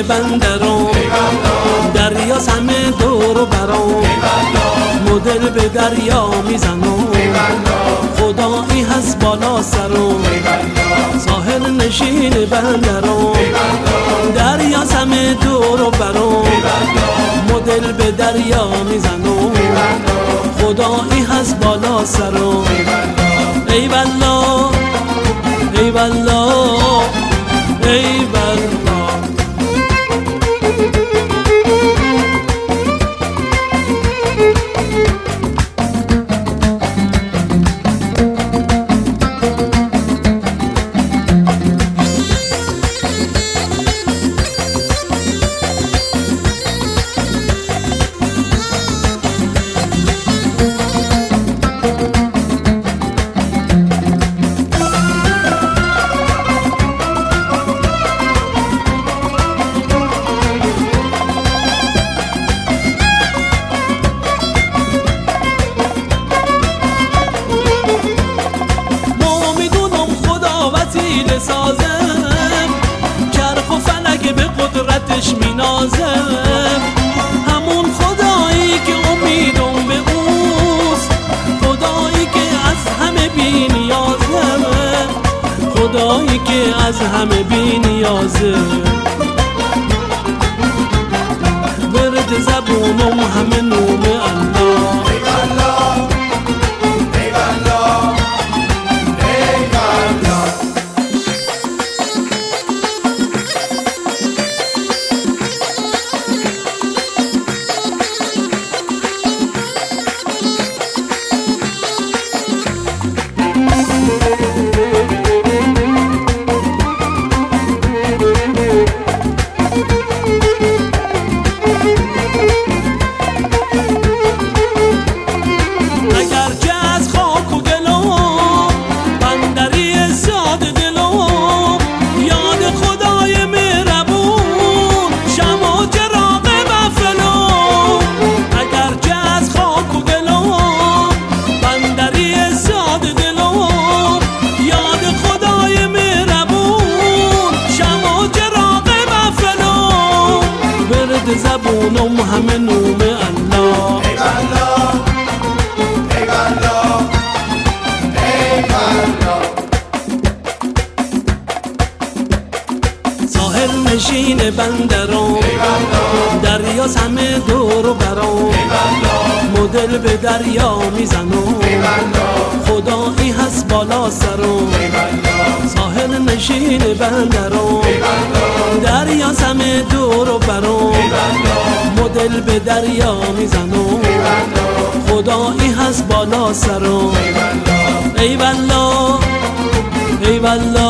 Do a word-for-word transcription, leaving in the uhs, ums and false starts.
بندرم دریا همه دور و برام مدل به دریا میزنم خدایی هست بالا سرم ساحل نشین بندرم دریا همه دور و برام مدل به دریا میزنم خدایی هست بالا سرم ای والله ای والله ای والله سازم چرخ و فلک به قدرتش مینازم همون خدایی که امیدم به اوست خدایی که از همه بی نیازه خدایی که از همه بی نیازه ورد زبونم همه نوم الله زبونم همه نوم الله ای والله ای والله ای والله ساحل نشین بندرم دریا همه دور و برام مدل به دریا میزنم خدایی هست بالا سرم ساحل نشین بندرم دریا همه دور و برام مدل به دریا میزنم خدایی هست بالا سرم ای والله ای والله